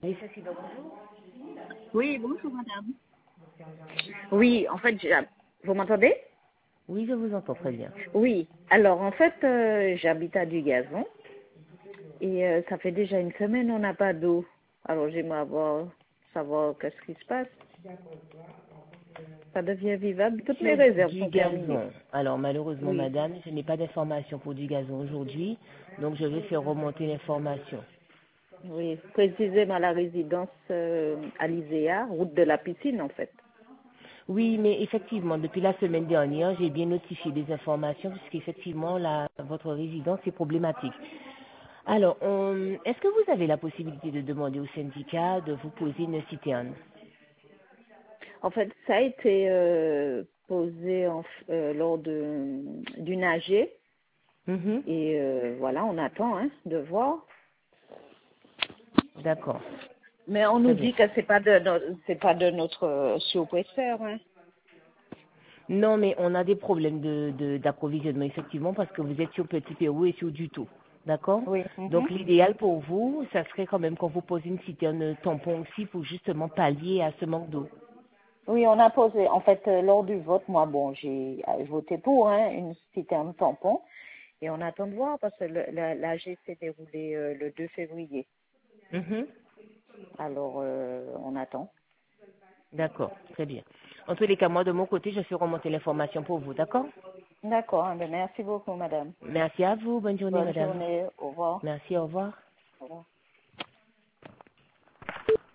Cécile, bonjour. Oui, bonjour madame. Oui, en fait, vous m'entendez? Oui, je vous entends très bien. Oui. Alors, en fait, j'habite à Dugazon et ça fait déjà une semaine on n'a pas d'eau. Alors, j'aimerais savoir qu'est-ce qui se passe. Ça devient vivable. Toutes mes Sur réserves du sont terminées. gazon. Alors, malheureusement, Oui. madame, je n'ai pas d'informations pour du gazon aujourd'hui, donc je vais faire remonter l'information. Oui, précisément à la résidence Alizéa, route de la piscine, en fait. Oui, mais effectivement, depuis la semaine dernière, j'ai bien notifié des informations puisqu'effectivement, votre résidence est problématique. Alors, est-ce que vous avez la possibilité de demander au syndicat de vous poser une citerne? En fait, ça a été posé lors d'une AG Mhm. et voilà, on attend de voir. D'accord, Mais on nous très bien. dit que c'est pas de notre surpresseur. Hein. Non, mais on a des problèmes d'approvisionnement, effectivement, parce que vous êtes sur Petit Pérou et sur Duto. D'accord? Oui. Donc, l'idéal pour vous, ça serait quand même qu'on vous pose une citerne tampon aussi pour justement pallier à ce manque d'eau. Oui, on a posé. En fait, lors du vote, moi, bon, j'ai voté pour une citerne tampon et on attend de voir parce que l'AG s'est déroulé le 2 février. Mhm. Alors, on attend. D'accord, très bien. En tous les cas, moi, de mon côté, je fais remonter l'information pour vous, d'accord? D'accord. Ben, merci beaucoup, madame. Merci à vous. Bonne journée, Bonne madame. journée. Au revoir. Merci, au revoir. Au revoir.